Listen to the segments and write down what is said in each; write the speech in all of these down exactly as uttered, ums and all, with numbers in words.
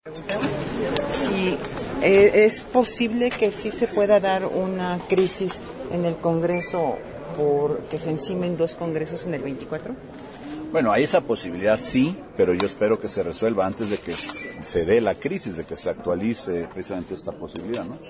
Si eh, es posible que sí se pueda dar una crisis en el Congreso por que se encimen dos congresos en el veinticuatro. Bueno, hay esa posibilidad, sí, pero yo espero que se resuelva antes de que se dé la crisis, de que se actualice precisamente esta posibilidad, ¿no?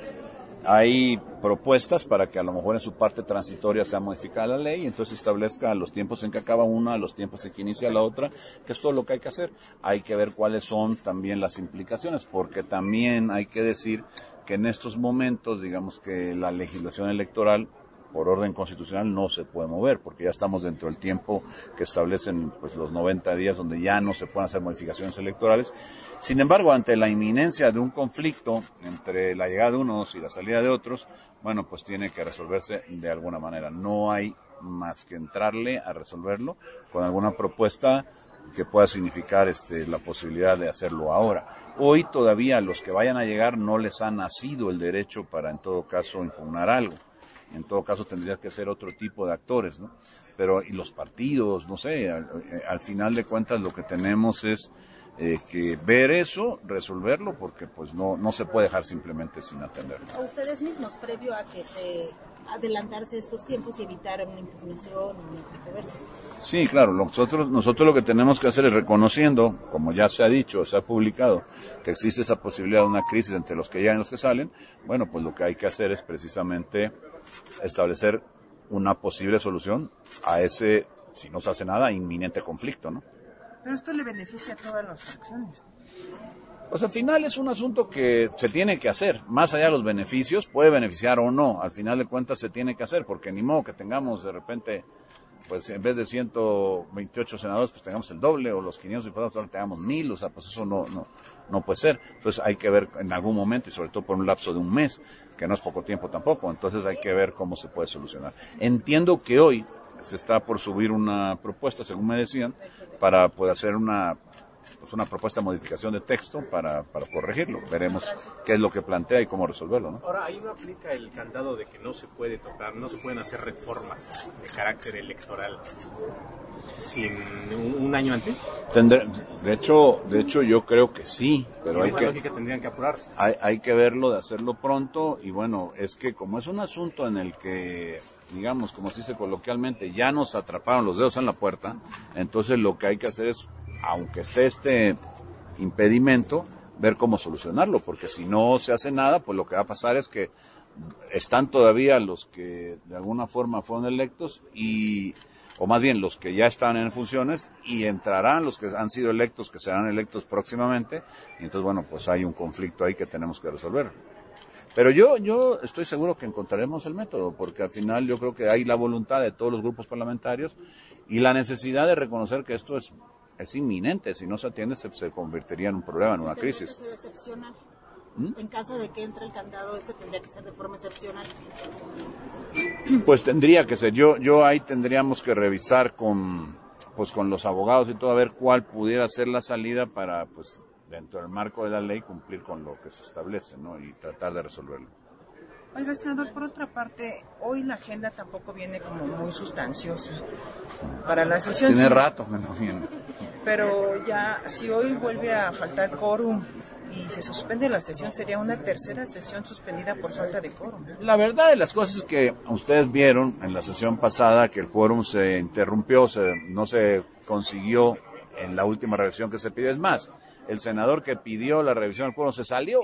Hay propuestas para que a lo mejor en su parte transitoria sea modificada la ley y entonces establezca los tiempos en que acaba una, los tiempos en que inicia la otra, que es todo lo que hay que hacer. Hay que ver cuáles son también las implicaciones, porque también hay que decir que en estos momentos, digamos que la legislación electoral por orden constitucional no se puede mover, porque ya estamos dentro del tiempo que establecen pues los noventa días donde ya no se pueden hacer modificaciones electorales. Sin embargo, ante la inminencia de un conflicto entre la llegada de unos y la salida de otros, bueno, pues tiene que resolverse de alguna manera. No hay más que entrarle a resolverlo con alguna propuesta que pueda significar este, la posibilidad de hacerlo ahora. Hoy todavía a los que vayan a llegar no les ha nacido el derecho para en todo caso impugnar algo. En todo caso tendría que ser otro tipo de actores, ¿no? Pero, y los partidos, no sé, al, al final de cuentas lo que tenemos es eh, que ver eso, resolverlo, porque pues no, no se puede dejar simplemente sin atenderlo. ¿A ustedes mismos, previo a que se adelantarse estos tiempos y evitar una impugnación o una controversia? Sí, claro, nosotros, nosotros lo que tenemos que hacer es reconociendo, como ya se ha dicho, se ha publicado, que existe esa posibilidad de una crisis entre los que llegan y los que salen, bueno, pues lo que hay que hacer es precisamente establecer una posible solución a ese, si no se hace nada, inminente conflicto, ¿no? Pero esto le beneficia a todas las fracciones. Pues al final es un asunto que se tiene que hacer, más allá de los beneficios, puede beneficiar o no, al final de cuentas se tiene que hacer, porque ni modo que tengamos de repente, pues en vez de ciento veintiocho senadores, pues tengamos el doble, o los quinientos diputados, ahora tengamos mil, o sea, pues eso no, no, no puede ser. Entonces hay que ver en algún momento, y sobre todo por un lapso de un mes, que no es poco tiempo tampoco, entonces hay que ver cómo se puede solucionar. Entiendo que hoy se está por subir una propuesta, según me decían, para poder hacer una, pues una propuesta de modificación de texto para, para corregirlo. Veremos qué es lo que plantea y cómo resolverlo, ¿no? Ahora, ahí no aplica el candado de que no se puede tocar, no se pueden hacer reformas de carácter electoral sin un, un año antes. Tendré, de hecho, de hecho yo creo que sí, pero hay que, lógica tendrían que apurarse. Hay, hay que verlo, de hacerlo pronto, y bueno, es que como es un asunto en el que, digamos, como se dice coloquialmente, ya nos atraparon los dedos en la puerta, entonces lo que hay que hacer es, aunque esté este impedimento, ver cómo solucionarlo, porque si no se hace nada, pues lo que va a pasar es que están todavía los que de alguna forma fueron electos y o más bien los que ya están en funciones, y entrarán los que han sido electos, que serán electos próximamente, y entonces bueno, pues hay un conflicto ahí que tenemos que resolver. Pero yo yo estoy seguro que encontraremos el método, porque al final yo creo que hay la voluntad de todos los grupos parlamentarios y la necesidad de reconocer que esto es es inminente, si no se atiende se, se convertiría en un problema, en una crisis. Tendría que ser excepcional. ¿Mm? En caso de que entre el candado, este tendría que ser de forma excepcional. Pues tendría que ser, yo yo ahí tendríamos que revisar con pues con los abogados y todo, a ver cuál pudiera ser la salida para, pues dentro del marco de la ley, cumplir con lo que se establece, ¿no? Y tratar de resolverlo. Oiga, senador, por otra parte, hoy la agenda tampoco viene como muy sustanciosa para la sesión. Tiene rato que no viene. Pero ya, si hoy vuelve a faltar quórum y se suspende la sesión, sería una tercera sesión suspendida por falta de quórum. La verdad de las cosas es que ustedes vieron en la sesión pasada que el quórum se interrumpió, se, no se consiguió en la última revisión que se pidió. Es más, el senador que pidió la revisión del quórum se salió.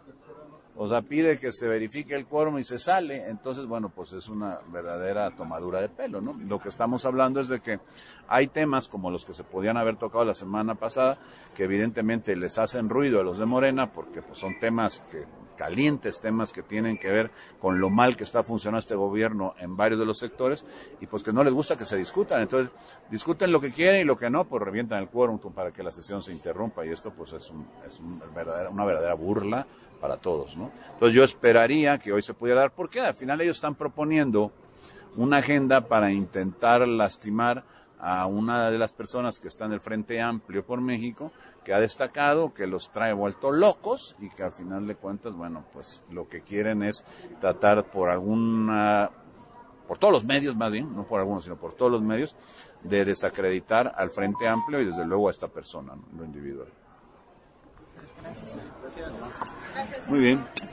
O sea, pide que se verifique el quórum y se sale. Entonces, bueno, pues es una verdadera tomadura de pelo, ¿no? Lo que estamos hablando es de que hay temas como los que se podían haber tocado la semana pasada, que evidentemente les hacen ruido a los de Morena, porque pues son temas que calientes, temas que tienen que ver con lo mal que está funcionando este gobierno en varios de los sectores, y pues que no les gusta que se discutan. Entonces, discuten lo que quieren y lo que no, pues revientan el quórum para que la sesión se interrumpa, y esto pues es, un, es un verdadera, una verdadera burla para todos, ¿no? Entonces yo esperaría que hoy se pudiera dar, porque al final ellos están proponiendo una agenda para intentar lastimar a una de las personas que está en el Frente Amplio por México, que ha destacado, que los trae vueltos locos y que al final de cuentas, bueno, pues lo que quieren es tratar por alguna, por todos los medios más bien, no por algunos, sino por todos los medios, de desacreditar al Frente Amplio y desde luego a esta persona, ¿no? Lo individual. Muy bien.